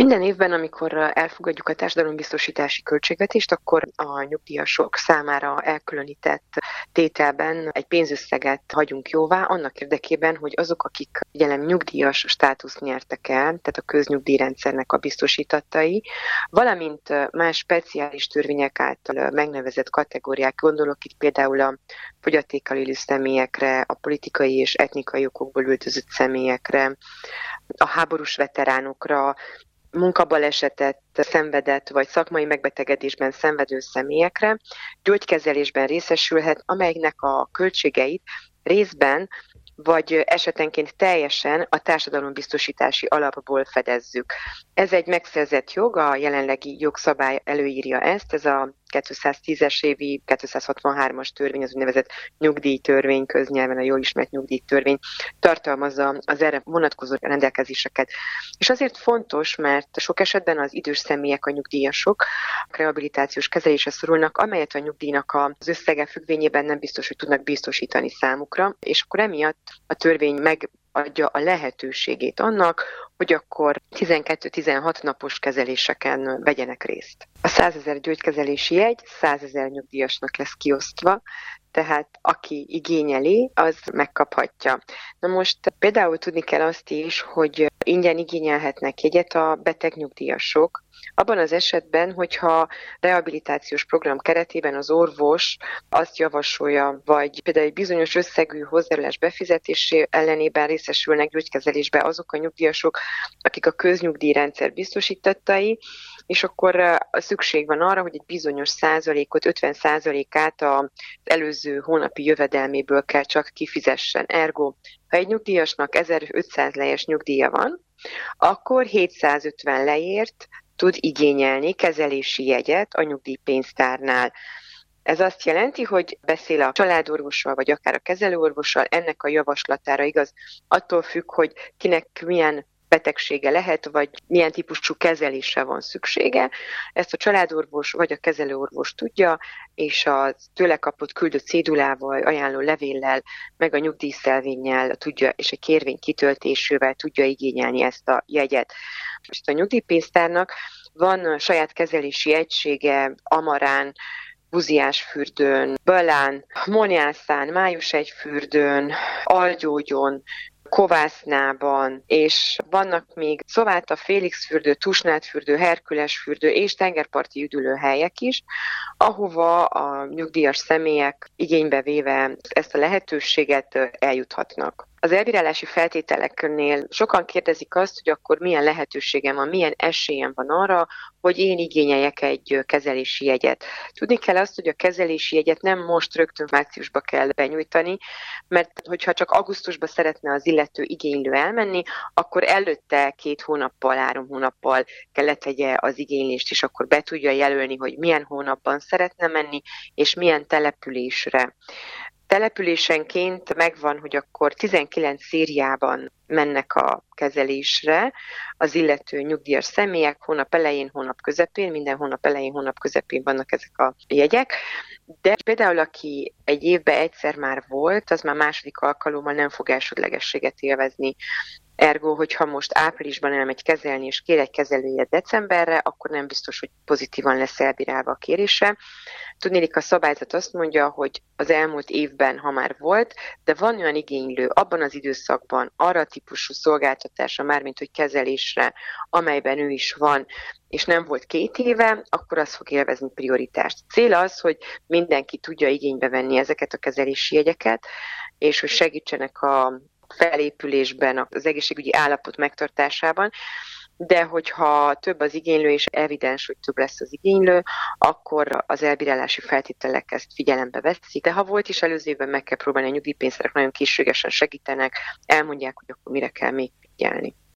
Minden évben, amikor elfogadjuk a társadalombiztosítási költségvetést, akkor a nyugdíjasok számára elkülönített tételben egy pénzösszeget hagyunk jóvá, annak érdekében, hogy azok, akik jelen nyugdíjas státuszt nyertek el, tehát a köznyugdíjrendszernek a biztosítattai, valamint más speciális törvények által megnevezett kategóriák, gondolok itt például a fogyatékkal élő személyekre, a politikai és etnikai okokból üldözött személyekre, a háborús veteránokra, munkabalesetet szenvedett vagy szakmai megbetegedésben szenvedő személyekre gyógykezelésben részesülhet, amelynek a költségeit részben vagy esetenként teljesen a társadalombiztosítási alapból fedezzük. Ez egy megszerzett jog, a jelenlegi jogszabály előírja ezt, ez a 210-es évi 263-as törvény, az úgynevezett nyugdíjtörvény, köznyelven a jól ismert nyugdíjtörvény tartalmazza az erre vonatkozó rendelkezéseket. És azért fontos, mert sok esetben az idős személyek, a nyugdíjasok rehabilitációs kezelésre szorulnak, amelyet a nyugdíjnak az összege függvényében nem biztos, hogy tudnak biztosítani számukra, és akkor emiatt a törvény megadja a lehetőségét annak, hogy akkor 12-16 napos kezeléseken vegyenek részt. A 100 000 gyógykezelési jegy 100 000 nyugdíjasnak lesz kiosztva, tehát aki igényeli, az megkaphatja. Na most például tudni kell azt is, hogy ingyen igényelhetnek jegyet a beteg nyugdíjasok, abban az esetben, hogyha rehabilitációs program keretében az orvos azt javasolja, vagy például egy bizonyos összegű hozzájárulás befizetésé ellenében részesülnek gyógykezelésbe azok a nyugdíjasok, akik a köznyugdíjrendszer biztosítattai, és akkor szükség van arra, hogy egy bizonyos százalékot, 50%-át az előző hónapi jövedelméből kell csak kifizessen. Ergo, ha egy nyugdíjasnak 1500 lejes nyugdíja van, akkor 750 leért tud igényelni kezelési jegyet a nyugdíjpénztárnál. Ez azt jelenti, hogy beszél a családorvossal, vagy akár a kezelőorvossal, ennek a javaslatára igaz, attól függ, hogy kinek milyen betegsége lehet, vagy milyen típusú kezelésre van szüksége. Ezt a családorvos vagy a kezelőorvos tudja, és a tőle kapott küldött cédulával, ajánló levéllel, meg a nyugdíjszelvénnyel tudja, és egy kérvény kitöltésével tudja igényelni ezt a jegyet. És a nyugdíjpénztárnak van saját kezelési egysége Amarán, Buziásfürdőn, Böllán, Monyászán, Májusegyfürdőn, Algyógyon, Kovásznában, és vannak még Szováta, Félixfürdő, Tusnádfürdő, Herkulesfürdő és tengerparti üdülőhelyek is, ahova a nyugdíjas személyek igénybe véve ezt a lehetőséget eljuthatnak. Az elbírálási feltételeknél sokan kérdezik azt, hogy akkor milyen lehetőségem van, milyen esélyem van arra, hogy én igényeljek egy kezelési jegyet. Tudni kell azt, hogy a kezelési jegyet nem most rögtön márciusba kell benyújtani, mert hogyha csak augusztusban szeretne az illető igénylő elmenni, akkor előtte 2 hónappal, 3 hónappal kell letegye az igénylést, és akkor be tudja jelölni, hogy milyen hónapban szeretne menni, és milyen településre. Településenként megvan, hogy akkor 19 szériában mennek a kezelésre az illető nyugdíjas személyek hónap elején, hónap közepén, minden hónap elején, hónap közepén vannak ezek a jegyek, de például aki egy évben egyszer már volt, az már második alkalommal nem fog elsődlegességet élvezni. Ergo, hogyha most áprilisban elmegy kezelni, és kér egy kezelőjegyet decemberre, akkor nem biztos, hogy pozitívan lesz elbírálva a kérése. Tudniillik, a szabályzat azt mondja, hogy az elmúlt évben, ha már volt, de van olyan igénylő abban az időszakban arra a típusú szolgáltatásra, mármint hogy kezelésre, amelyben ő is van, és nem volt 2 éve, akkor az fog élvezni prioritást. Cél az, hogy mindenki tudja igénybe venni ezeket a kezelési jegyeket, és hogy segítsenek a felépülésben, az egészségügyi állapot megtartásában, de hogyha több az igénylő, és evidens, hogy több lesz az igénylő, akkor az elbírálási feltételek ezt figyelembe veszik. De ha volt is előző évben, meg kell próbálni, a nyugdíjpénztárak nagyon készségesen segítenek, elmondják, hogy akkor mire kell még figyelni.